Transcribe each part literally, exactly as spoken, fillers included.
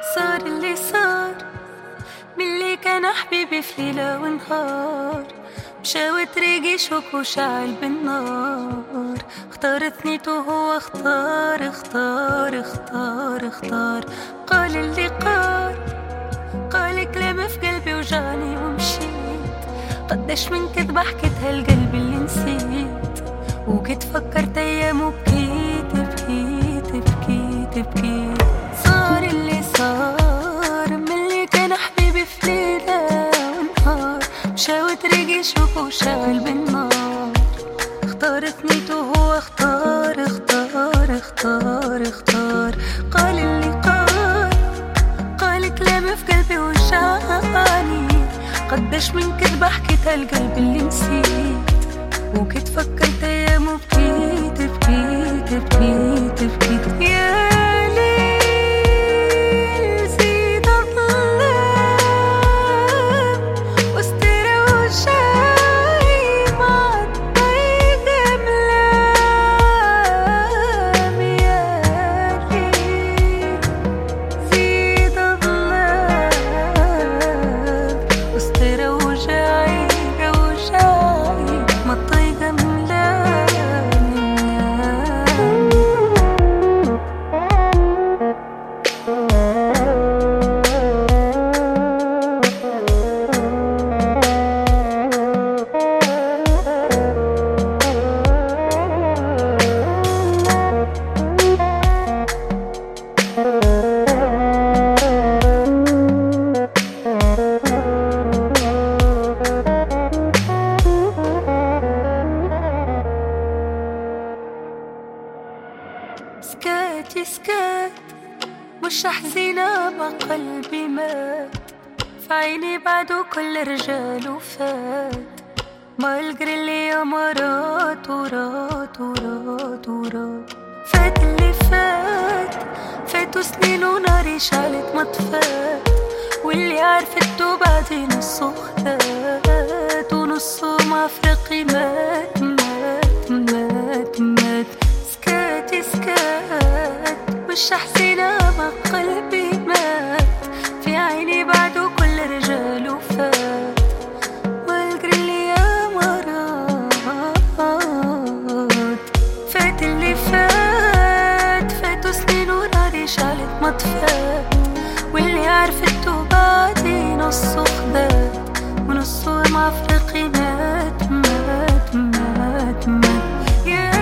صار اللي صار من اللي كان حبيبي في ليلة ونهار، مشى وطريقي شوك وشعل بالنار. اختار ثنيته وهو اختار اختار اختار اختار. قال اللي قال قال كلام في قلبي وجاني ومشيت. قداش من كذبة حكيتها القلب اللي نسيت، وكنت فكرت ايام وبكيت بكيت بكيت بكيت. صار اللي صار من اللي كان حبيبي في ليلة ونهار، مشى وطريقي شوك وشعل بالنار. اختار ثنيته وهو اختار اختار اختار اختار. قال اللي قال قال كلام في قلبي وجاني. قداش من كذبة حكيتها القلب اللي نسيت، وكنت فكرت ايام وبكيت بكيت بكيت بكيت. يا ليل زيد الظلام واسترى وجاي مع الطريق ملام. يا ليل زيد الظلام واسترى وجاي وجاي مع الطريق سكاتي سكات مش حزينة بقلبي مات. في عيني بعده كل رجال وفات. ما القري اللي يا مرات ورات ورات ورات. فات اللي فات فاتوا سنين وناري شعلت مطفات. واللي عرفته بعدين نصه خذات، ونصه مع فرقي مات مات مات مات. سكاتي سكات مش حزينة ما قلبي مات. في عيني بعده كل رجال وفات. والقري اللي يا مرات. فات اللي فات فاتوا سنين وناري شعلت مطفات. واللي عرفته بعدي نصه خذات، ونصه مع فرقي مات مات مات مات. يا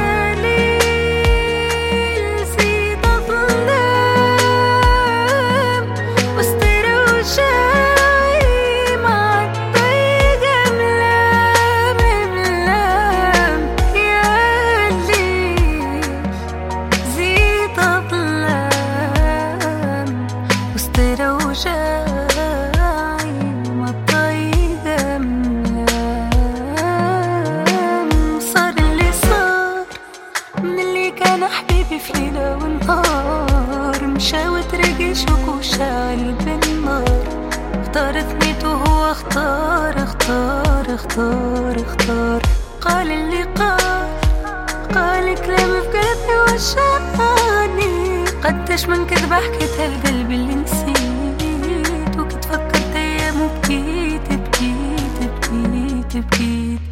حبيبي في ليلة ونهار، مشى وطريقي شوك وشعل بالنار. اختار ثنيته وهو اختار اختار اختار اختار. قال اللي قال قال كلام في قلبي وجاني. قداش من كذبة حكيتها القلب اللي نسيت، وكنت فكرت ايام وبكيت بكيت بكيت بكيت.